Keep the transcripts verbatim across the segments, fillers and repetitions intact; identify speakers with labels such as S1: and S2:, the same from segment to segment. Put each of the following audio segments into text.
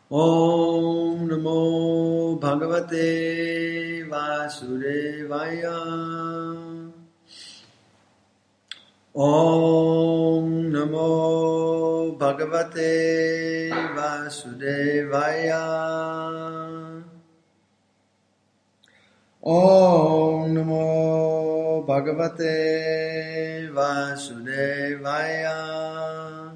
S1: Om Namo Bhagavate Vasudevaya. Om Namo Bhagavate Vasudevaya. Om Namo Bhagavate Vasudevaya.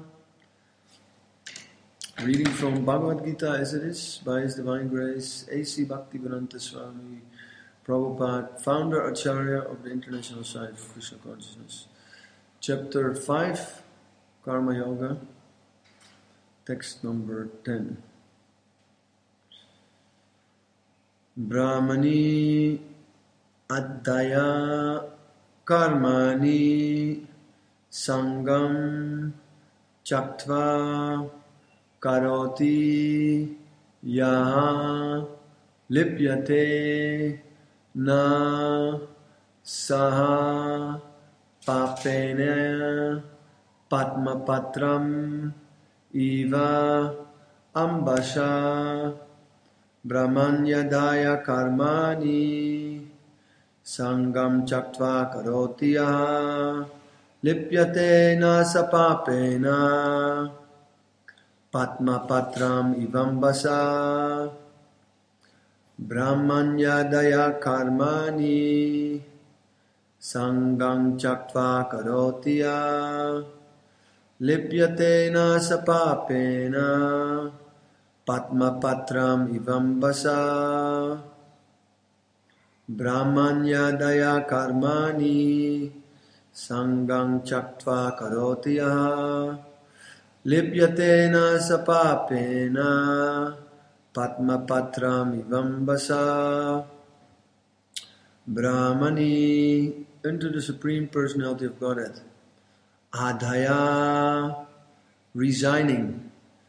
S1: Reading from Bhagavad Gita as it is, by His Divine Grace, A C Bhaktivedanta Swami Prabhupada, founder Acharya of the International Society for Krishna Consciousness. Chapter five, Karma Yoga, text number ten. Brahmani Addaya Karmani Sangam Chaktva Karoti Yaha Lipyate Na Saha Papena Padmapatram Iva Ambasha Brahmanyadaya Karmani Sangam Chaktva Karoti Yaha Lipyate Na Sapapena Padma Patram Ivambasa Brahmanyadaya Karmani Sangam Chaktva Karotiya Lipyate Na Sapapena Padma Patram Ivambasa Brahmanyadaya Karmani Sangam Chaktva Karotiya Lipyate Na Sapapena Padma Patram Ivambasa. Brahmani, unto the Supreme Personality of Godhead. Adhaya, resigning.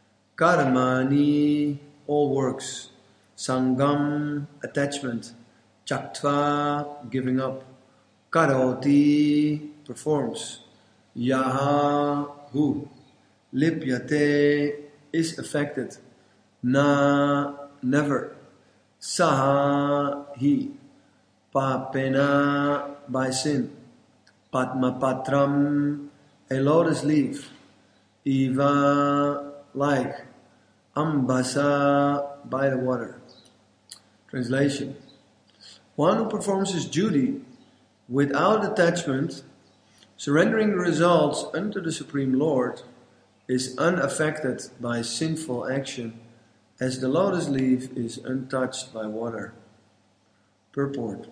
S1: Karmani, all works. Sangam, attachment. Chaktva, giving up. Karoti, performs. Yaha, who. Lipyate is affected. Na, never. Saha, he. Papena, by sin. Padma patram, a lotus leaf. Iva, like. Ambasa, by the water. Translation. One who performs his duty without attachment, surrendering the results unto the Supreme Lord, is unaffected by sinful action, as the lotus leaf is untouched by water. Purport.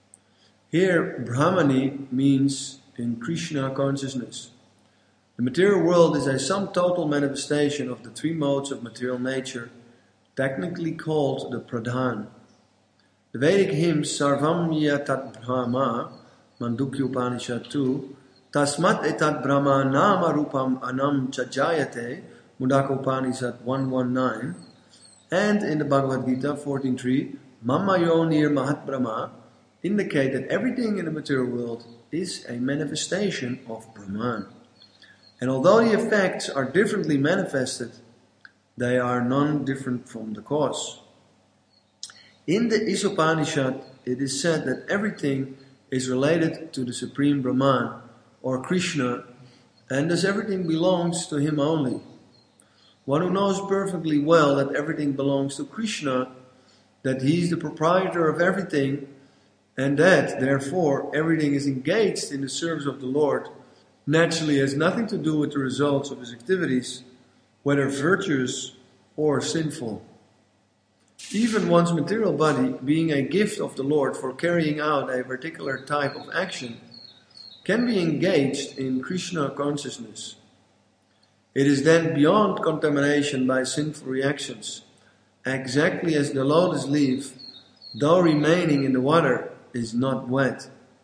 S1: Here, Brahmani means in Krishna consciousness. The material world is a sum total manifestation of the three modes of material nature, technically called the Pradhan. The Vedic hymn Sarvam Yatat Brahma, Mandukya Upanishad two, Tasmat etat Brahma nama rupam anam chajayate, Mundaka Upanishad one nineteen, and in the Bhagavad Gita fourteen three, Mama Yonir Mahat Brahma, indicate that everything in the material world is a manifestation of Brahman. And although the effects are differently manifested, they are none different from the cause. In the Isopanishad, it is said that everything is related to the Supreme Brahman, or Krishna, and thus everything belongs to him only. One who knows perfectly well that everything belongs to Krishna, that he is the proprietor of everything, and that, therefore, everything is engaged in the service of the Lord, naturally has nothing to do with the results of his activities, whether virtuous or sinful. Even one's material body, being a gift of the Lord for carrying out a particular type of action, can be engaged in Krishna consciousness. It is then beyond contamination by sinful reactions, exactly as the lotus leaf, though remaining in the water, is not wet.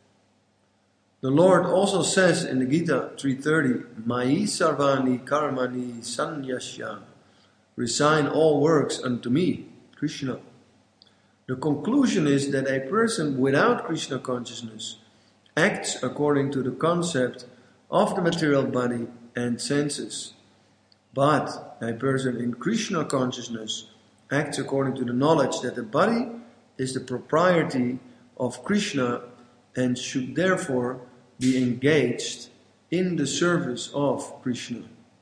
S1: The Lord also says in the Gita three thirty, Mai sarvani karmani sanyasya, resign all works unto me, Krishna. The conclusion is that a person without Krishna consciousness acts according to the concept of the material body and senses. But a person in Krishna consciousness acts according to the knowledge that the body is the propriety of Krishna and should therefore be engaged in the service of Krishna.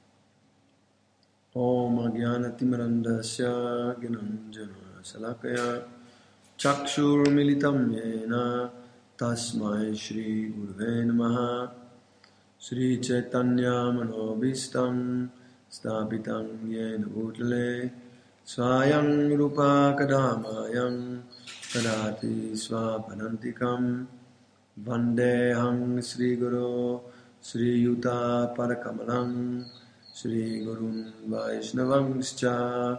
S1: Om Ajnana Timirandasya Gnananjana Salakaya Chakshur Militam Yena Tasmai Shri Gurave Namaha Shri Chaitanya Manobhistam Stapitam Yena Bhutale Swayam Rupa Kadamayam Kadati Swapanantikam Vandeham Sri Guru Sri Yuta Parakamalam Sri Gurun Vaishnavangscha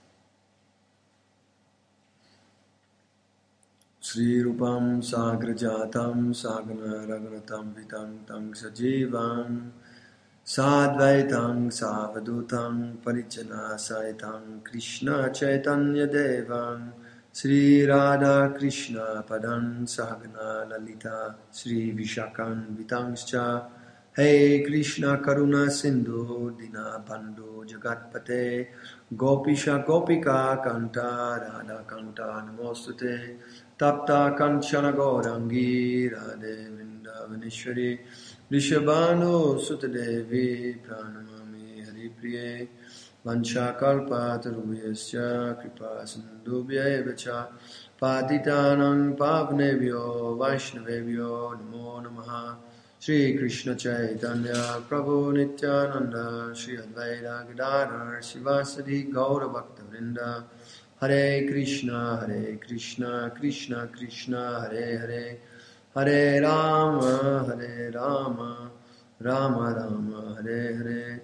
S1: Sri Rupam Sagrajatam Sagana Ragnatam Vitam Tang Sajivam Sadvaitam Savadutam Parichana Saitam Krishna Chaitanya Devam Sri Radha Krishna Padam Sagana Lalita Sri Vishakan Vitangscha Hey Krishna Karuna Sindhu Dina Bandhu Jagatpate Gopisha Gopika Kanta Radha Kanta Namostute Tapta Kanchana Gaurangi Radhe Vrindavaneshwari Rishabhanu Sutadevi Pranamami Haripriye Vanchakalpa Tarubhyasya Kripa Sindhubhya Evacha Patitanang Pavnebhyo Vaishnavebhyo Namo Namaha Shri Krishna Chaitanya Prabhu Nityananda Shri Advaita Gadadhar Sivasadi Gaura Bhakta Vrinda Hare Krishna Hare Krishna Krishna Krishna Hare Hare Hare Rama Hare Rama Rama Rama Hare Hare.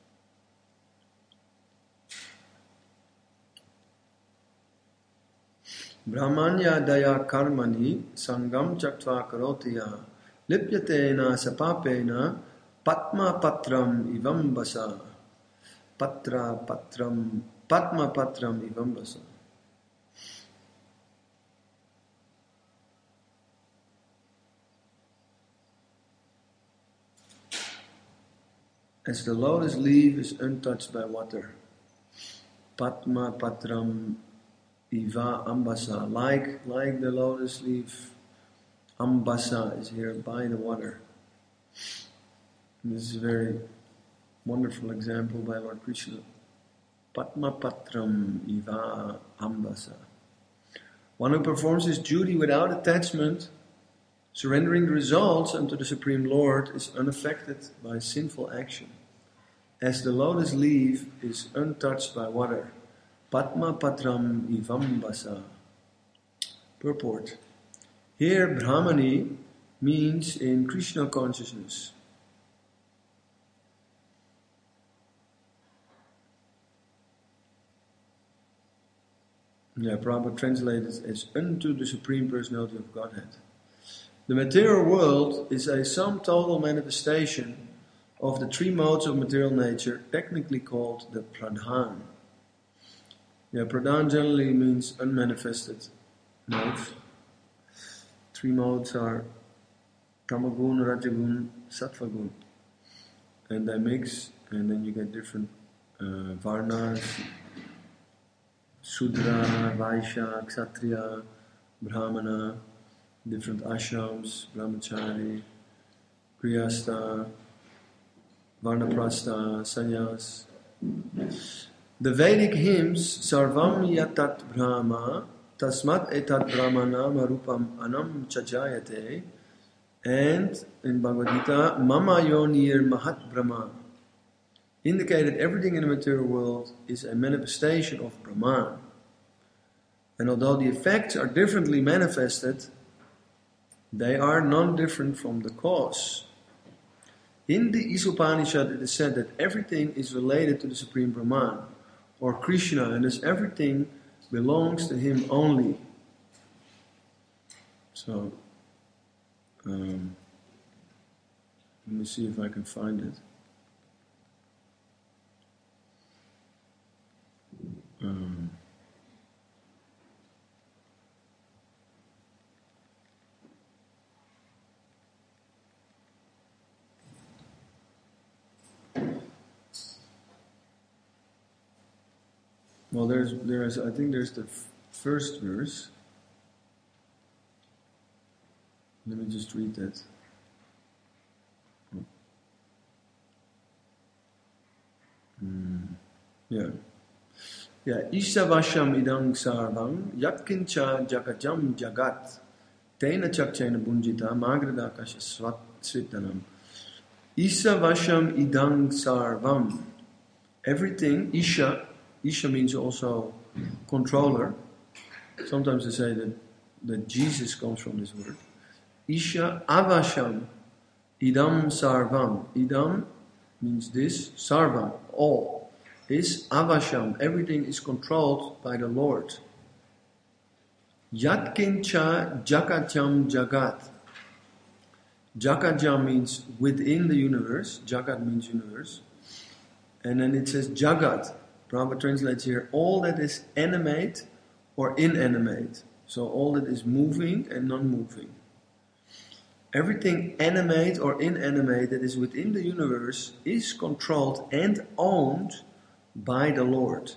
S1: Brahmanya daya karmani sangam chaktva karotiya lipyatena sapapena patma patram ivam basa patra patram patma patram ivam basa. As the lotus leaf is untouched by water, patma patram Iva ambasa, like like the lotus leaf, ambasa is here by the water. And this is a very wonderful example by Lord Krishna. Patma patram iva ambasa. One who performs his duty without attachment, surrendering the results unto the Supreme Lord, is unaffected by sinful action. As the lotus leaf is untouched by water, Patma patram ivam basa. Purport. Here Brahmani means in Krishna consciousness. Yeah, Prabhupada translates as unto the Supreme Personality of Godhead. The material world is a sum total manifestation of the three modes of material nature, technically called the pradhan. Yeah, pradhan generally means unmanifested modes. Three modes are tamagun, rajagun, sattvagun. And they mix, and then you get different uh, varnas, Sudra, Vaishya, Kshatriya, Brahmana, different ashrams, Brahmachari, Grihastha, Varnaprastha, Sannyas. The Vedic hymns, Sarvam Yatat Brahma, Tasmat Etat Brahmanam Rupam Anam Chajayate, and in Bhagavad Gita, Mama Yonir Mahat Brahma, indicate that everything in the material world is a manifestation of Brahman. And although the effects are differently manifested, they are non-different from the cause. In the Isopanishad it is said that everything is related to the Supreme Brahman, or Krishna, and thus everything belongs to him only. So, um, let me see if I can find it. Um, Well, there's, there's, I think there's the f- first verse. Let me just read that. Hmm. Yeah. Yeah. Isha vasham idang sarvam yatkincha jakajam jagat tena chakchena bunjita magradakasha svat svitanam. Isha vasham idang sarvam. Everything, Isha, Isha means also controller. Sometimes they say that, that Jesus comes from this word. Isha avasham idam sarvam. Idam means this, sarvam, all. Is avasham, everything is controlled by the Lord. Yatkincha jakatyam jagat. Jakajam means within the universe. Jagat means universe. And then it says jagat. Prabhupada translates here, all that is animate or inanimate. So all that is moving and non-moving. Everything animate or inanimate that is within the universe is controlled and owned by the Lord.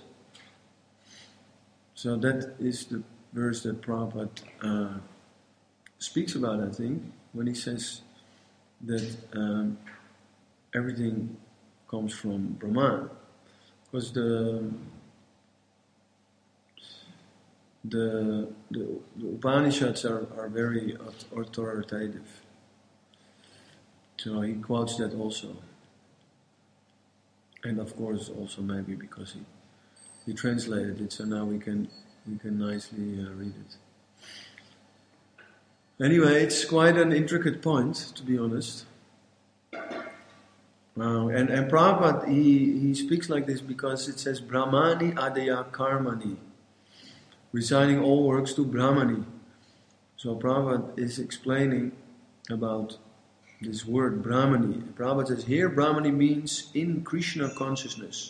S1: So that is the verse that Prabhupada uh, speaks about, I think, when he says that um, everything comes from Brahman. Because the the the, the Upanishads are, are very authoritative. So he quotes that also. And of course also maybe because he, he translated it, so now we can we can nicely uh, read it. Anyway, it's quite an intricate point, to be honest. Uh, and, and Prabhupada, he, he speaks like this because it says Brahmani adaya karmani, resigning all works to Brahmani. So Prabhupada is explaining about this word Brahmani. Prabhupada says here Brahmani means in Krishna consciousness.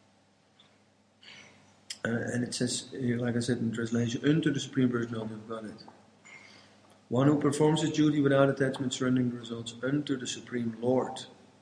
S1: Uh, and it says, like I said in translation, unto the Supreme Personality of Godhead. One who performs his duty without attachment, surrendering the results unto the Supreme Lord.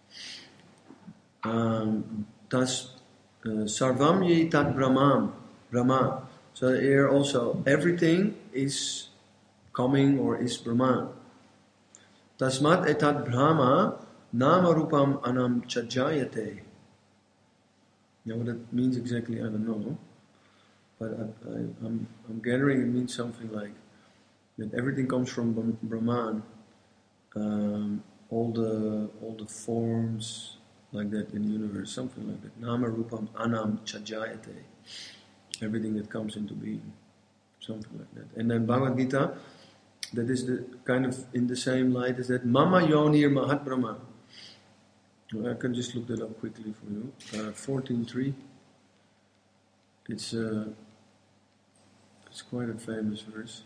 S1: Um, tas sarvam ye tat brahman, Brahma. So here also, everything is coming or is Brahman. Tasmat etat Brahma nama rupam anam chajayate. Now what that means exactly, I don't know. But I, I, I'm, I'm gathering it means something like that everything comes from Brahman. Um, all the all the forms like that in the universe, something like that. Nama rupam anam chajayate. Everything that comes into being. Something like that. And then Bhagavad Gita, that is the kind of in the same light as that Mama Yonir Mahat Brahma. Well, I can just look that up quickly for you. Uh, fourteen three. It's uh, it's quite a famous verse.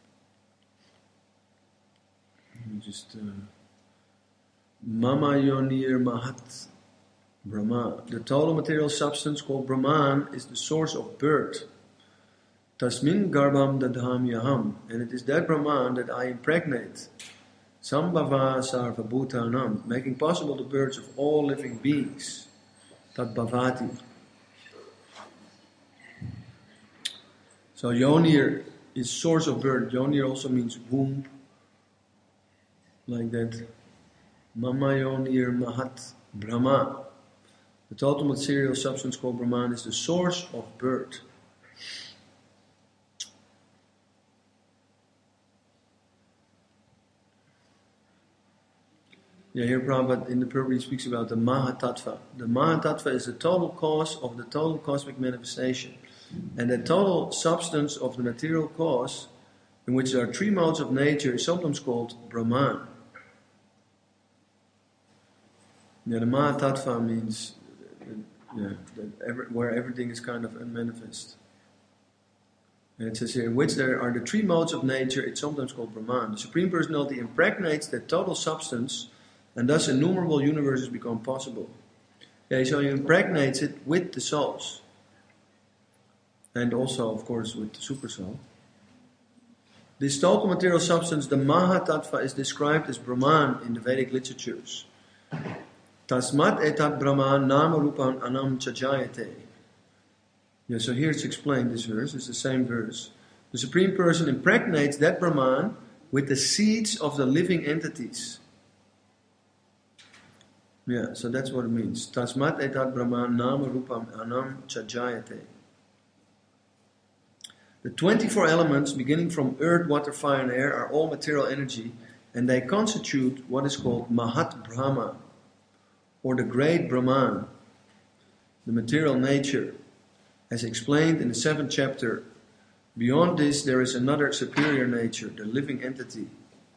S1: Let me just uh, Mama Yonir Mahat Brahma. The total material substance called Brahman is the source of birth. Tasmin garbham dadham yaham, and it is that Brahman that I impregnate. Sambhava sarva bhutanam, making possible the births of all living beings. Tat bhavati. So Yonir is source of birth. Yonir also means womb. Like that. Mama Yonir Mahat Brahma. The total material substance called Brahman is the source of birth. Yeah, here Prabhupada in the Purpura he speaks about the Mahatattva. The Mahatattva is the total cause of the total cosmic manifestation. And the total substance of the material cause, in which there are three modes of nature, is sometimes called Brahman. Yeah, the Mahatattva means yeah, that every, where everything is kind of unmanifest. And it says here, in which there are the three modes of nature, it's sometimes called Brahman. The Supreme Personality impregnates that total substance, and thus innumerable universes become possible. Yeah, so he impregnates it with the souls. And also, of course, with the super soul. This total material substance, the Mahatattva, is described as Brahman in the Vedic literatures. Tasmat etat Brahman nama rupan anam chajayate. Yeah, so here it's explained, this verse, it's the same verse. The Supreme Person impregnates that Brahman with the seeds of the living entities. Yeah, so that's what it means. Tasmat etat Brahman nama rupam anam chajayate. The twenty-four elements, beginning from earth, water, fire, and air, are all material energy, and they constitute what is called Mahat Brahma, or the great Brahman, the material nature, as explained in the seventh chapter. Beyond this, there is another superior nature, the living entity.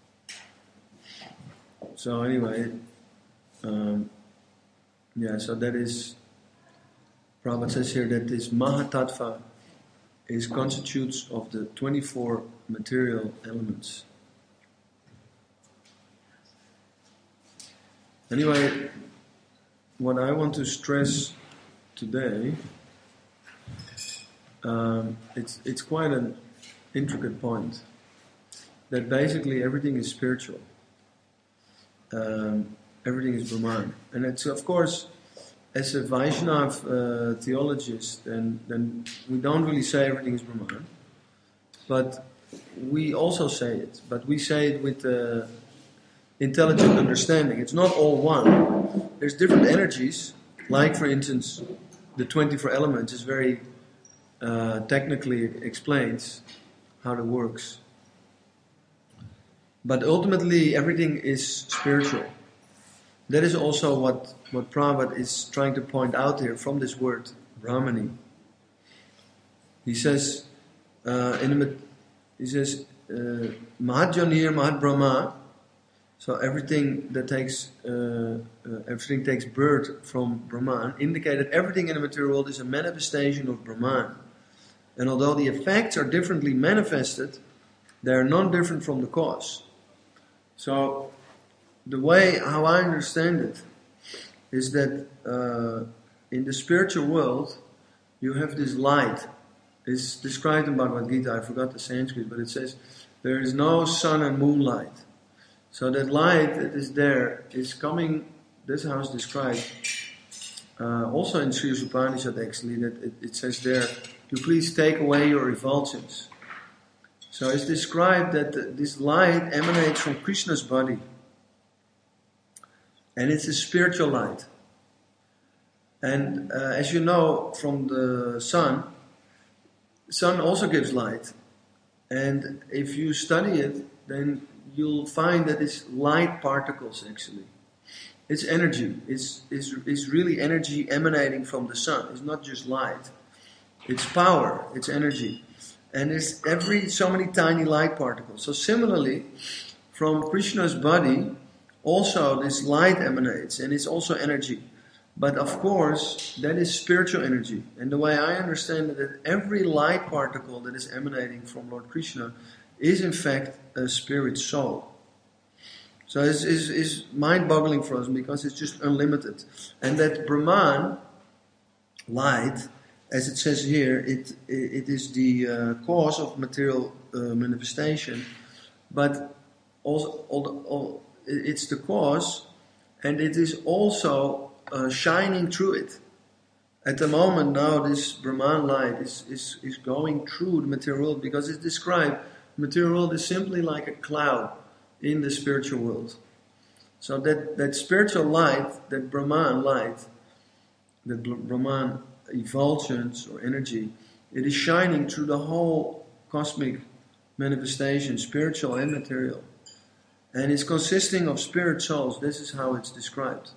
S1: So anyway, um, yeah, so that is, Prabhupada says here that this Mahatattva is constitutes of the twenty-four material elements. Anyway, what I want to stress today, um, it's it's quite an intricate point, that basically everything is spiritual. Um, everything is Brahman. And it's, of course, as a Vaishnav uh, theologist, then, then we don't really say everything is Brahman. But we also say it. But we say it with uh, intelligent understanding. It's not all one. There's different energies. Like, for instance, the twenty-four elements is very uh, technically explains how it works. But ultimately, everything is spiritual. That is also what, what Prabhupada is trying to point out here from this word, Brahmani. He says, uh, in the, he says, uh, Mahat Janir, Mahat Brahma. So everything that takes, uh, uh, everything takes birth from Brahman, indicate that everything in the material world is a manifestation of Brahman. And although the effects are differently manifested, they are non different from the cause. So, the way how I understand it is that uh, in the spiritual world, you have this light. It's described in Bhagavad Gita, I forgot the Sanskrit, but it says there is no sun and moonlight. So that light that is there is coming, this is how it's described, uh, also in Sri Upanishad actually, that it, it says there, to please take away your revulsions. So it's described that this light emanates from Krishna's body. And it's a spiritual light. And uh, as you know from the sun, the sun also gives light. And if you study it, then you'll find that it's light particles actually. It's energy. It's, it's, it's really energy emanating from the sun. It's not just light. It's power. It's energy. And there's every so many tiny light particles. So similarly, from Krishna's body, also this light emanates, and it's also energy. But of course, that is spiritual energy. And the way I understand it, that every light particle that is emanating from Lord Krishna is in fact a spirit soul. So it's, it's, it's mind-boggling for us because it's just unlimited. And that Brahman, light, as it says here, it it is the uh, cause of material uh, manifestation, but also all, all, it's the cause, and it is also uh, shining through it. At the moment now, this Brahman light is, is, is going through the material world because it's described, the material world is simply like a cloud in the spiritual world. So that, that spiritual light, that Brahman light, that Brahman effulgence or energy, it is shining through the whole cosmic manifestation, spiritual and material. And it's consisting of spirit souls. This is how it's described.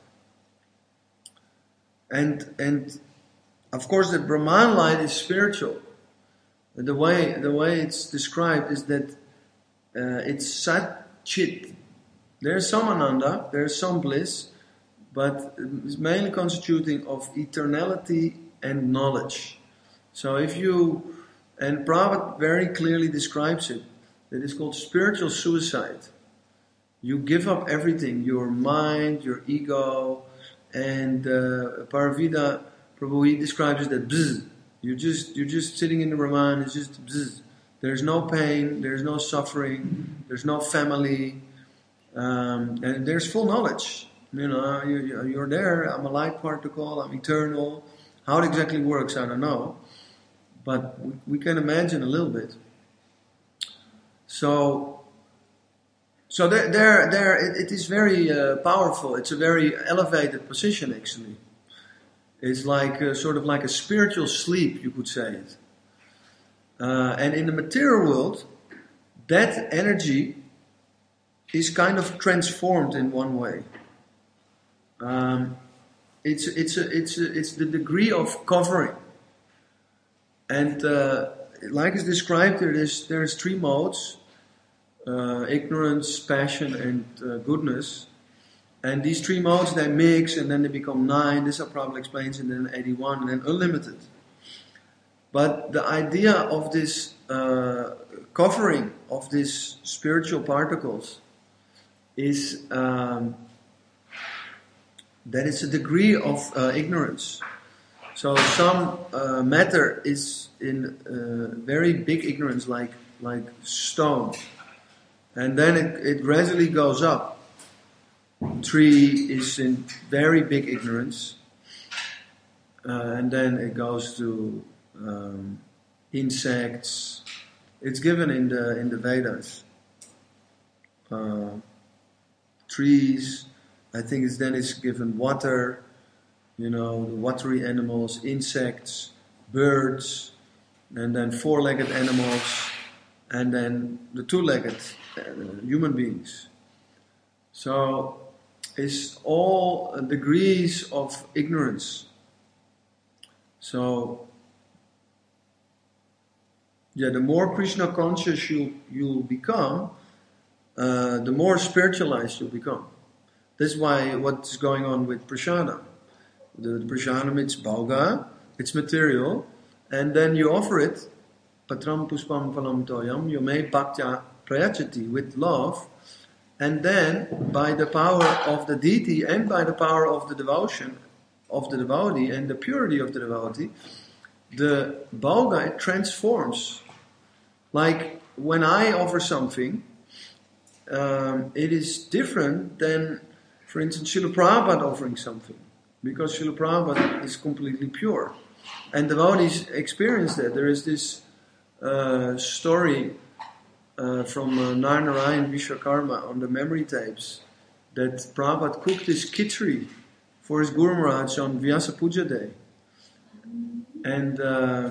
S1: And and of course the Brahman light is spiritual. The way the way it's described is that uh, it's Sat Chit. There's some Ananda, there's some bliss, but it's mainly constituting of eternality and knowledge. So if you, and Prabhupada very clearly describes it, that it's called spiritual suicide. You give up everything, your mind, your ego, and uh, Paravida Prabhu, he describes it that bzz, you're just, you're just sitting in the Brahman, it's just bzz. There's no pain, there's no suffering, there's no family, um, and there's full knowledge. You know, you, you're there, I'm a light particle, I'm eternal. How it exactly works, I don't know. but we, we can imagine a little bit. So, so there, there, there it, it is very uh, powerful. It's a very elevated position, actually. It's like a, sort of like a spiritual sleep, you could say it. Uh, and in the material world, that energy is kind of transformed in one way. Um, it's it's a, it's a, it's the degree of covering, and uh, like it's described here, there's there's three modes: uh, ignorance, passion, and uh, goodness. And these three modes, they mix, and then they become nine. This Prabhupada explains, and then eighty-one, and then unlimited. But the idea of this uh, covering of these spiritual particles is um, that it's a degree of uh, ignorance. So some uh, matter is in uh, very big ignorance, like like stone, and then it, it gradually goes up. Tree is in very big ignorance, uh, and then it goes to um, insects. It's given in the in the Vedas. Uh, trees, I think it's then it's given water, you know, the watery animals, insects, birds, and then four-legged animals, and then the two-legged uh, human beings. So it's all degrees of ignorance. So, yeah, the more Krishna conscious you you become, uh, the more spiritualized you become. That's why what's going on with prashadam. The, the prashadam, it's bhoga, it's material, and then you offer it, patram puspam phalam toyam, you may bhaktya prayachati, with love. And then, by the power of the deity and by the power of the devotion of the devotee and the purity of the devotee, the bhoga transforms. Like when I offer something, um, it is different than, for instance, Srila Prabhupada offering something, because Srila Prabhupada is completely pure. And devotees experience that. There is this uh, story Uh, from uh, Narnarayan Vishwakarma on the memory tapes that Prabhupada cooked his khichdi for his Guru Maharaj on Vyasa Puja Day. And uh,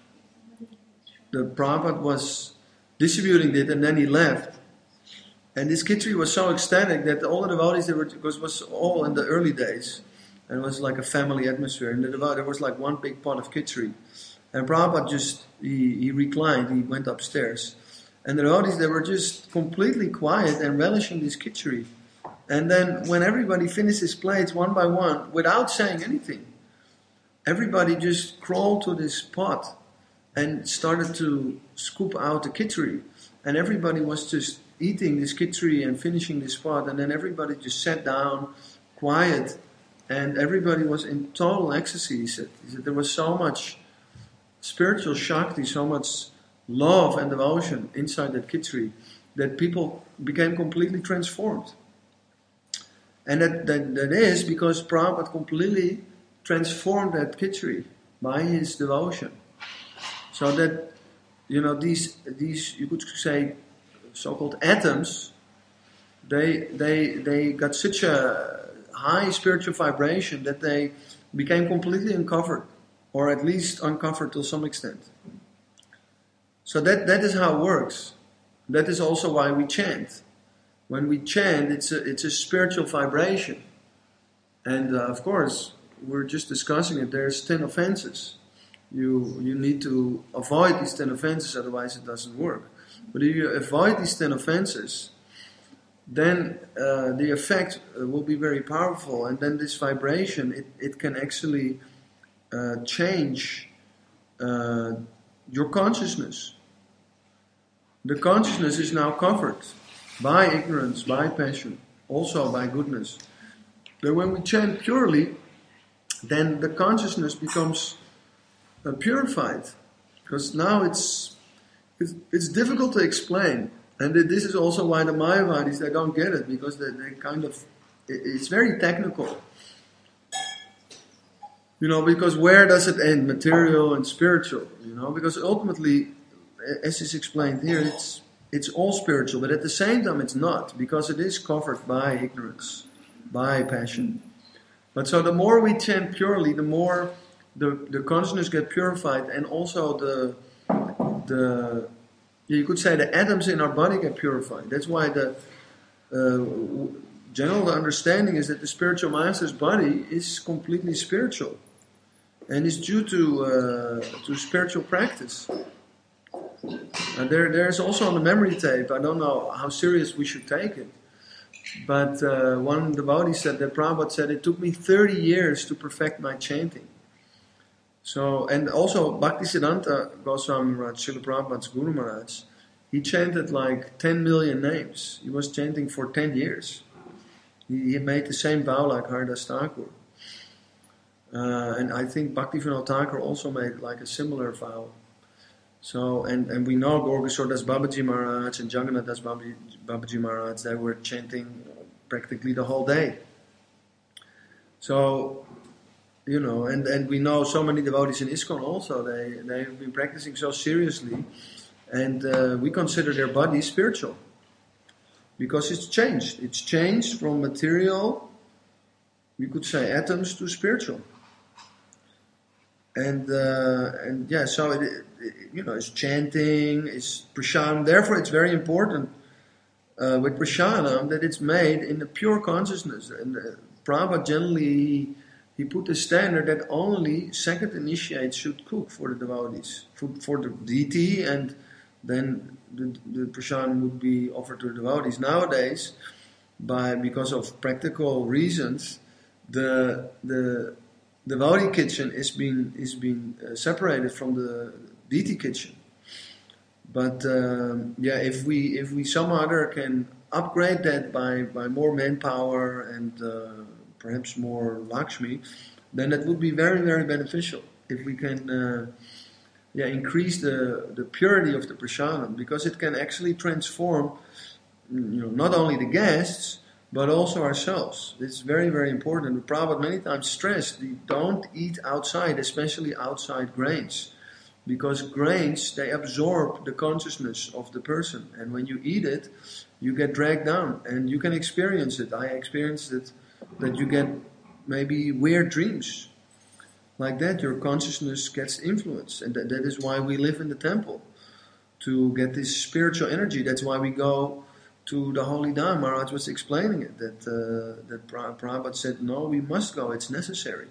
S1: the Prabhupada was distributing it, and then he left. And this khichdi was so ecstatic that all the devotees, they were, because it was all in the early days, and it was like a family atmosphere. And the devotees, there was like one big pot of khichdi. And Prabhupada just, he, he reclined, he went upstairs. And the devotees, they were just completely quiet and relishing this khichdi. And then when everybody finished his plates one by one, without saying anything, everybody just crawled to this pot and started to scoop out the khichdi. And everybody was just eating this khichdi and finishing this pot. And then everybody just sat down, quiet. And everybody was in total ecstasy, he said. He said there was so much spiritual shakti, so much love and devotion inside that khichdi that people became completely transformed. And that, that, that is because Prabhupada completely transformed that khichdi by his devotion. So that, you know, these, these you could say, so-called atoms, they, they, they got such a high spiritual vibration that they became completely uncovered, or at least uncovered to some extent. So that, that is how it works. That is also why we chant. When we chant, it's a, it's a spiritual vibration. And uh, of course, we're just discussing it. There's ten offenses. You, you need to avoid these ten offenses, otherwise it doesn't work. But if you avoid these ten offenses, then uh, the effect uh, will be very powerful. And then this vibration, it, it can actually uh, change uh, your consciousness. The consciousness is now covered by ignorance, by passion, also by goodness. But when we chant purely, then the consciousness becomes uh, purified. Because now it's, it's it's difficult to explain. And this is also why the Mayavadis, they don't get it, because they, they kind of, it's very technical. You know, because where does it end? Material and spiritual, you know, because ultimately, as is explained here, it's it's all spiritual, but at the same time it's not, because it is covered by ignorance, by passion. But so the more we chant purely, the more the, the consciousness get purified, and also the the you could say the atoms in our body get purified. That's why the uh, general understanding is that the spiritual master's body is completely spiritual, and is due to uh, to spiritual practice. And there, there's also on the memory tape, I don't know how serious we should take it, but uh, one devotee said that Prabhupada said, it took me thirty years to perfect my chanting. So, and also Bhaktisiddhanta Goswami Maharaj, Srila Prabhupada's Guru Maharaj, he chanted like ten million names. He was chanting for ten years. He, he made the same vow like Haridas Thakur. Uh, and I think Bhaktivinoda Thakur also made like a similar vow. So, and, and we know Gorgasur Das Babaji Maharaj and Jagannath Das Babaji, Babaji Maharaj, they were chanting practically the whole day. So, you know, and, and we know so many devotees in ISKCON also, they, they have been practicing so seriously, and uh, we consider their body spiritual. Because it's changed. It's changed from material, we could say atoms, to spiritual. And, uh, and yeah, so it, it, you know, it's chanting, it's prasadam. Therefore, it's very important uh, with prasadam that it's made in a pure consciousness. And uh, Prabhupada generally, he put the standard that only second initiates should cook for the devotees, for, for the deity, and then the, the prasadam would be offered to the devotees. Nowadays, by because of practical reasons, the the The devotee kitchen is being is being uh, separated from the deity kitchen, but um, yeah, if we if we some other can upgrade that by, by more manpower and uh, perhaps more Lakshmi, then that would be very very beneficial. If we can uh, yeah increase the, the purity of the prasadam, because it can actually transform, you know, not only the guests, but also ourselves. It's very, very important. The Prabhupada many times stressed, don't eat outside, especially outside grains. Because grains, they absorb the consciousness of the person. And when you eat it, you get dragged down. And you can experience it. I experienced it, that you get maybe weird dreams. Like that, your consciousness gets influenced. And that, that is why we live in the temple. To get this spiritual energy. That's why we go to the Holy Dham. Maharaj was explaining it, that uh, that Prabhupada said, no, we must go, it's necessary.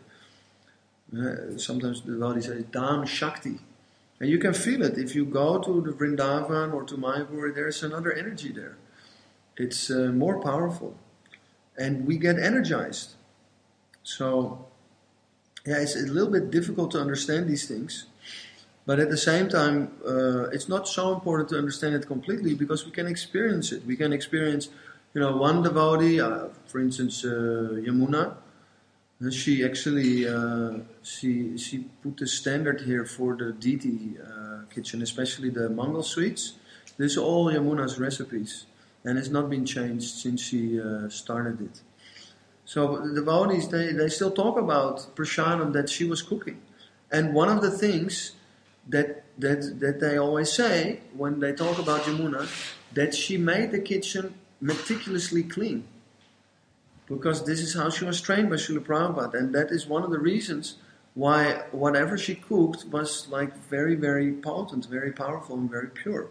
S1: Uh, sometimes the devotees say, Dham Shakti. And you can feel it. If you go to the Vrindavan or to Mayapur, there's another energy there. It's uh, more powerful. And we get energized. So, yeah, it's a little bit difficult to understand these things. But at the same time, uh, it's not so important to understand it completely, because we can experience it. We can experience, you know, one devotee, uh, for instance, uh, Yamuna. She actually uh, she she put the standard here for the deity uh, kitchen, especially the Mangal sweets. This is all Yamuna's recipes, and it's not been changed since she uh, started it. So the devotees, they they still talk about prasadam that she was cooking, and one of the things that that that they always say when they talk about Yamuna, that she made the kitchen meticulously clean, because this is how she was trained by Srila Prabhupada, and that is one of the reasons why whatever she cooked was like very very potent, very powerful, and very pure.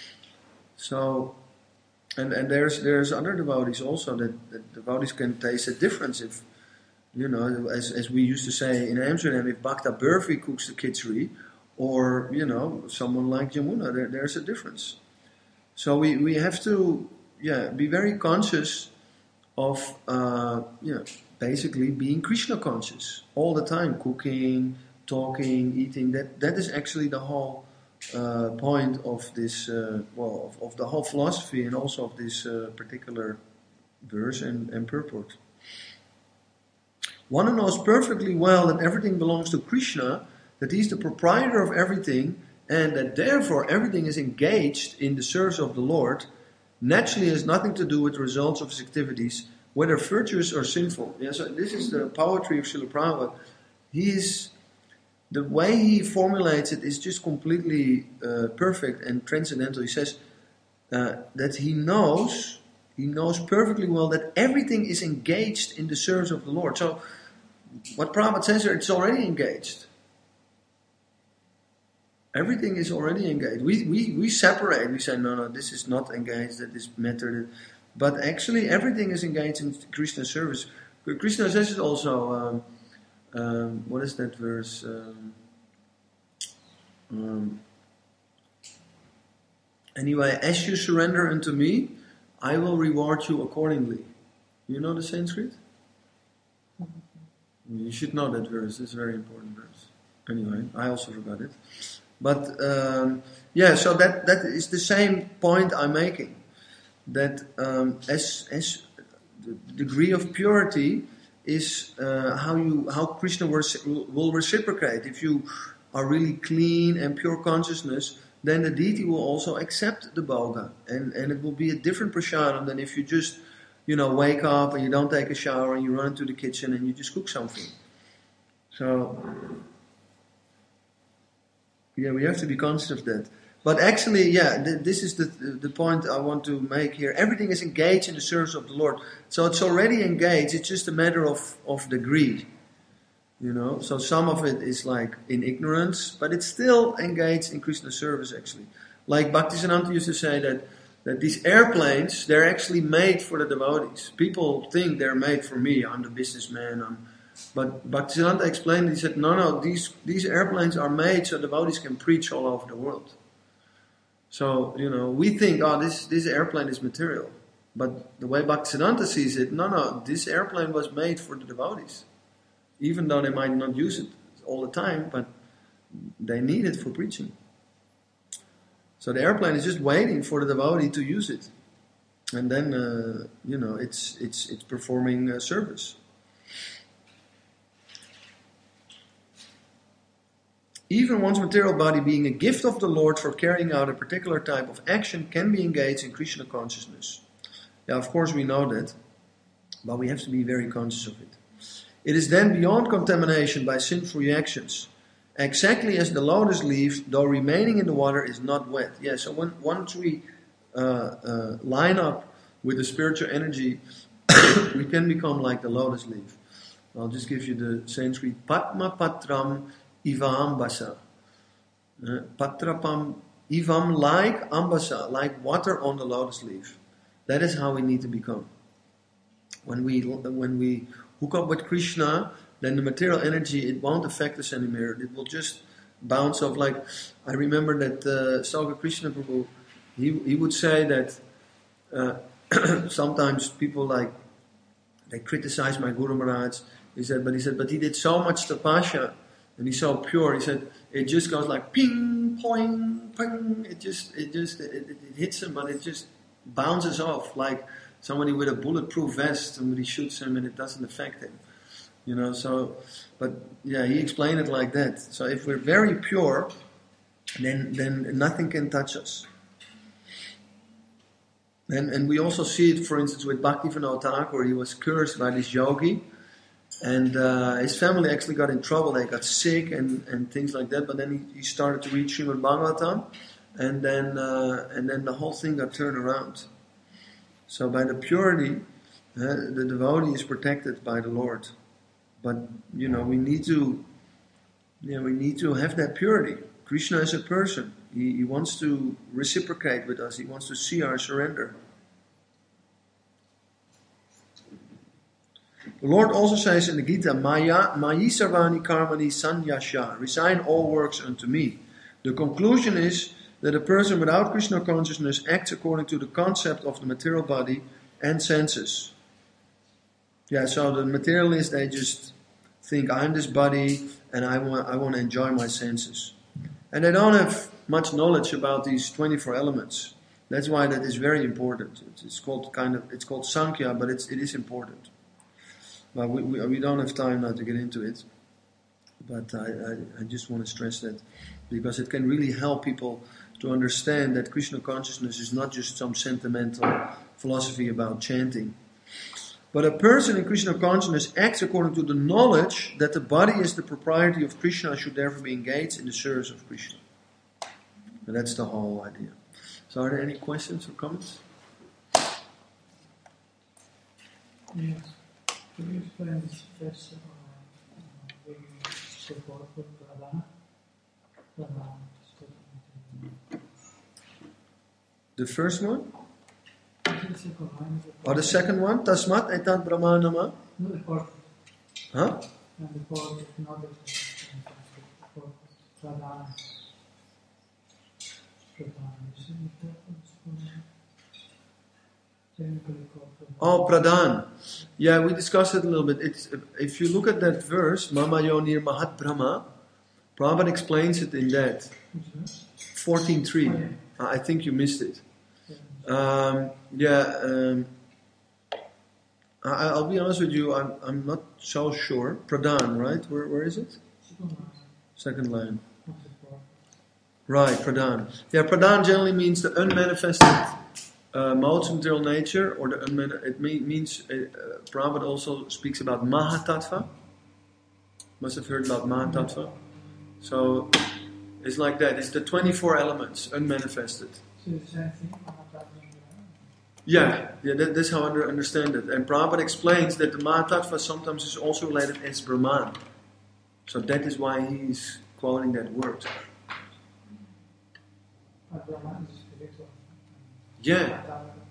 S1: So, and and there's there's other devotees also that, that devotees can taste a difference if, you know, as as we used to say in Amsterdam, if Bhakta Burfi cooks the khichdi, or, you know, someone like Yamuna, there, there's a difference. So we, we have to, yeah, be very conscious of, uh, you know, basically being Krishna conscious all the time, cooking, talking, eating. That that is actually the whole uh, point of this, uh, well, of, of the whole philosophy, and also of this uh, particular verse and, and purport. One who knows perfectly well that everything belongs to Krishna, that he's the proprietor of everything, and that therefore everything is engaged in the service of the Lord, naturally has nothing to do with the results of his activities, whether virtuous or sinful. Yeah, so this is the poetry of Srila Prabhupada. he is, the way he formulates it is just completely uh, perfect and transcendental. He says uh, that he knows, he knows perfectly well that everything is engaged in the service of the Lord. So what Prabhupada says here, it's already engaged. Everything is already engaged. We, we, we separate, we say, no, no, this is not engaged, that is matter. But actually everything is engaged in Krishna's service. Krishna says it also, um, um, what is that verse? Um, um, anyway, as you surrender unto me, I will reward you accordingly. You know the Sanskrit? You should know that verse. It's a very important verse. Anyway, I also forgot it. But um, yeah, so that, that is the same point I'm making. That um, as as the degree of purity is uh, how you how Krishna will reciprocate. If you are really clean and pure consciousness, then the deity will also accept the bhoga, and and it will be a different prasadam than if you just, you know, wake up and you don't take a shower and you run into the kitchen and you just cook something. So yeah, we have to be conscious of that. But actually, yeah, th- this is the the point I want to make here. Everything is engaged in the service of the Lord. So it's already engaged. It's just a matter of, of degree. You know, so some of it is like in ignorance, but it's still engaged in Krishna's service actually. Like Bhaktisiddhanta used to say that, that these airplanes, they're actually made for the devotees. People think they're made for me. I'm the businessman. I'm, but Bhaktisiddhanta explained, he said, no, no, these, these airplanes are made so devotees can preach all over the world. So, you know, we think, oh, this, this airplane is material. But the way Bhaktisiddhanta sees it, no, no, this airplane was made for the devotees. Even though they might not use it all the time, but they need it for preaching. So the airplane is just waiting for the devotee to use it. And then, uh, you know, it's it's it's performing uh, service. Even one's material body being a gift of the Lord for carrying out a particular type of action can be engaged in Krishna consciousness. Yeah, of course we know that, but we have to be very conscious of it. It is then beyond contamination by sinful reactions, exactly as the lotus leaf, though remaining in the water, is not wet. Yeah, so when, once we uh, uh, line up with the spiritual energy, we can become like the lotus leaf. I'll just give you the Sanskrit. Padma patram ivam ambasa. Uh, patrapam ivam, like ambasa, like water on the lotus leaf. That is how we need to become. When we when we hook up with Krishna, then the material energy, it won't affect us anymore. It will just bounce off. Like, I remember that uh, Salga Krishna Prabhu, he, he would say that uh, sometimes people like, they criticize my Guru Maharaj. He said, but he said, but he did so much tapasya, and he's so pure. He said, it just goes like ping, poing, ping. It just, it just, it, it, it hits him, but it just bounces off like somebody with a bulletproof vest. Somebody shoots him and it doesn't affect him. You know, so, but yeah, he explained it like that. So if we're very pure, then then nothing can touch us. And and we also see it, for instance, with Bhaktivinoda Thakur. He was cursed by this yogi, and uh, his family actually got in trouble. They got sick and, and things like that. But then he, he started to read Srimad Bhagavatam, and then uh, and then the whole thing got turned around. So by the purity, uh, the devotee is protected by the Lord. But you know, we need to, yeah, we need to have that purity. Krishna is a person. He, he wants to reciprocate with us. He wants to see our surrender. The Lord also says in the Gita, Maya, Mayi sarvani karmani sanyasya, resign all works unto me. The conclusion is that a person without Krishna consciousness acts according to the concept of the material body and senses. Yeah, so the materialists, they just think, I'm this body and I want I want to enjoy my senses. And they don't have much knowledge about these twenty-four elements. That's why that is very important. It's, it's called kind of it's called Sankhya, but it's it is important. But we, we we don't have time now to get into it. But I, I, I just want to stress that because it can really help people to understand that Krishna consciousness is not just some sentimental philosophy about chanting. But a person in Krishna consciousness acts according to the knowledge that the body is the propriety of Krishna and should therefore be engaged in the service of Krishna. And that's the whole idea. So are there any questions or comments?
S2: Yes. Could you explain this first uh, uh, support for Pradhana? Pradhana.
S1: The first one?
S2: The second one.
S1: Or the second one? Tasmat etat brahmanama?
S2: No, the fourth.
S1: Huh?
S2: And the fourth is not the fourth. Pradhana. Pradhana. You see the fourth? Technically called Pradhana.
S1: Oh, Pradhan. Yeah, we discussed it a little bit. It's, if you look at that verse, Mama Yonir Mahat Brahma, Prabhupada explains it in that. fourteen three. Oh, yeah. I think you missed it. Um, yeah, um, I, I'll be honest with you, I'm, I'm not so sure. Pradhan, right? Where, where is it? Second line. Right, Pradhan. Yeah, Pradhan generally means the unmanifested uh, modes of material nature, or the unman- it may, means, uh, uh, Prabhupada also speaks about Mahatattva. Must have heard about Mahatattva. So, it's like that. It's the twenty-four elements, unmanifested.
S2: So the same thing?
S1: Yeah, yeah, that, that's how I under, understand it. And Prabhupada explains that the Mahatattva sometimes is also related as Brahman. So that is why he's quoting that word. Yeah.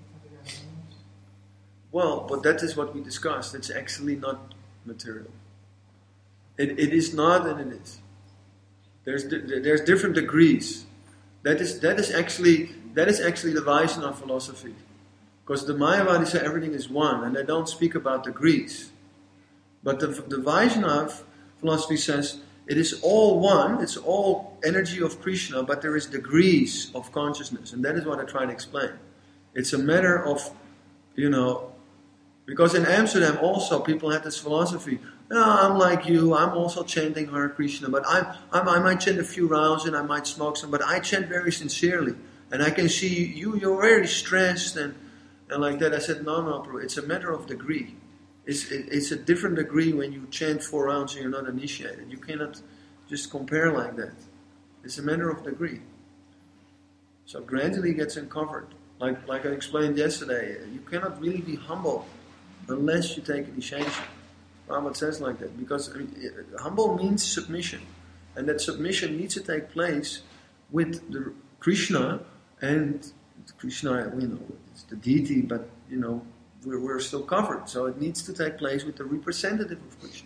S1: Well, but that is what we discussed. It's actually not material. It, it is not and it is. There's there's different degrees. That is that is actually that is actually the Vaishnava philosophy. Because the Mayavadis say everything is one, and they don't speak about degrees. But the, the Vaishnava philosophy says it is all one, it's all energy of Krishna, but there is degrees of consciousness. And that is what I try to explain. It's a matter of, you know, because in Amsterdam also people had this philosophy, no, I'm like you, I'm also chanting Hare Krishna, but I'm, I'm, I might chant a few rounds and I might smoke some, but I chant very sincerely. And I can see you, you're very stressed and And like that, I said, no, no, bro, it's a matter of degree. It's, it, it's a different degree when you chant four rounds and you're not initiated. You cannot just compare like that. It's a matter of degree. So gradually it gets uncovered. Like, like I explained yesterday, you cannot really be humble unless you take initiation. Prabhupada says like that. Because I mean, humble means submission. And that submission needs to take place with the Krishna and Krishna, we know it's the deity, but you know we're, we're still covered, so it needs to take place with the representative of Krishna.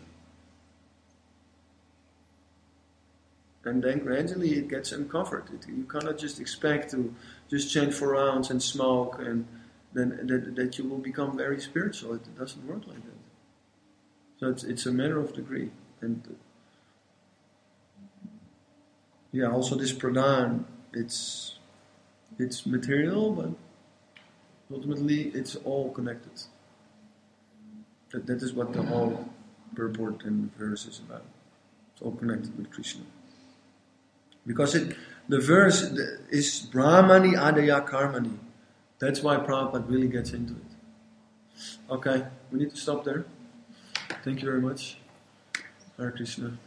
S1: And then gradually it gets uncovered. It, you cannot just expect to just chant four rounds and smoke, and then that, that you will become very spiritual. It doesn't work like that. So it's it's a matter of degree, and yeah, also this pradhan, it's. It's material, but ultimately it's all connected. That, that is what the whole purport in the verse is about. It's all connected with Krishna. Because it, the verse is Brahmani Adaya Karmani. That's why Prabhupada really gets into it. Okay, we need to stop there. Thank you very much. Hare Krishna.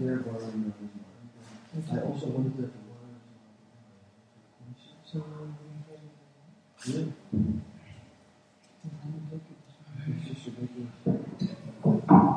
S1: there borrowing I also wanted to.
S2: So,
S1: Yeah. It's just a big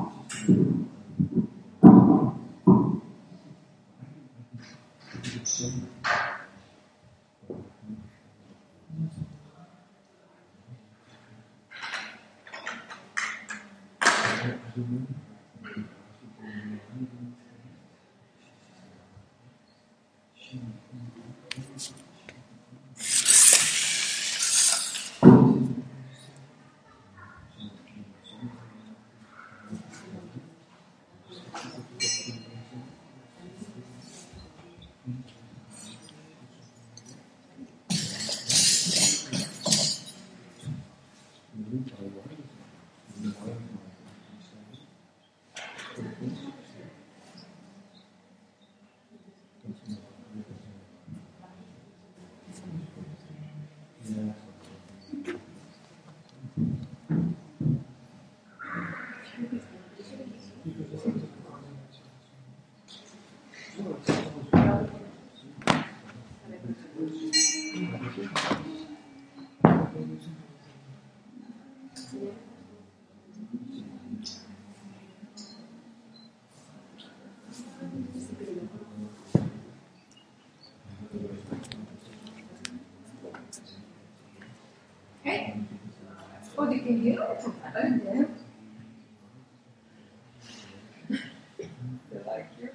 S3: Hey, oh, die ken je ook nog uit, hè? They like you.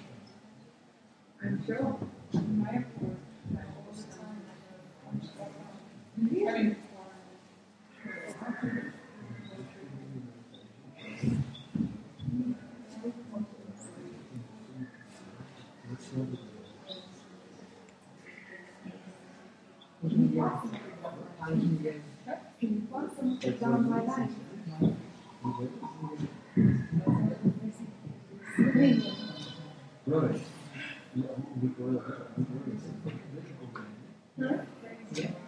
S3: I'm sure. My airport. All the time. I mean,
S4: Down my life.
S1: Right.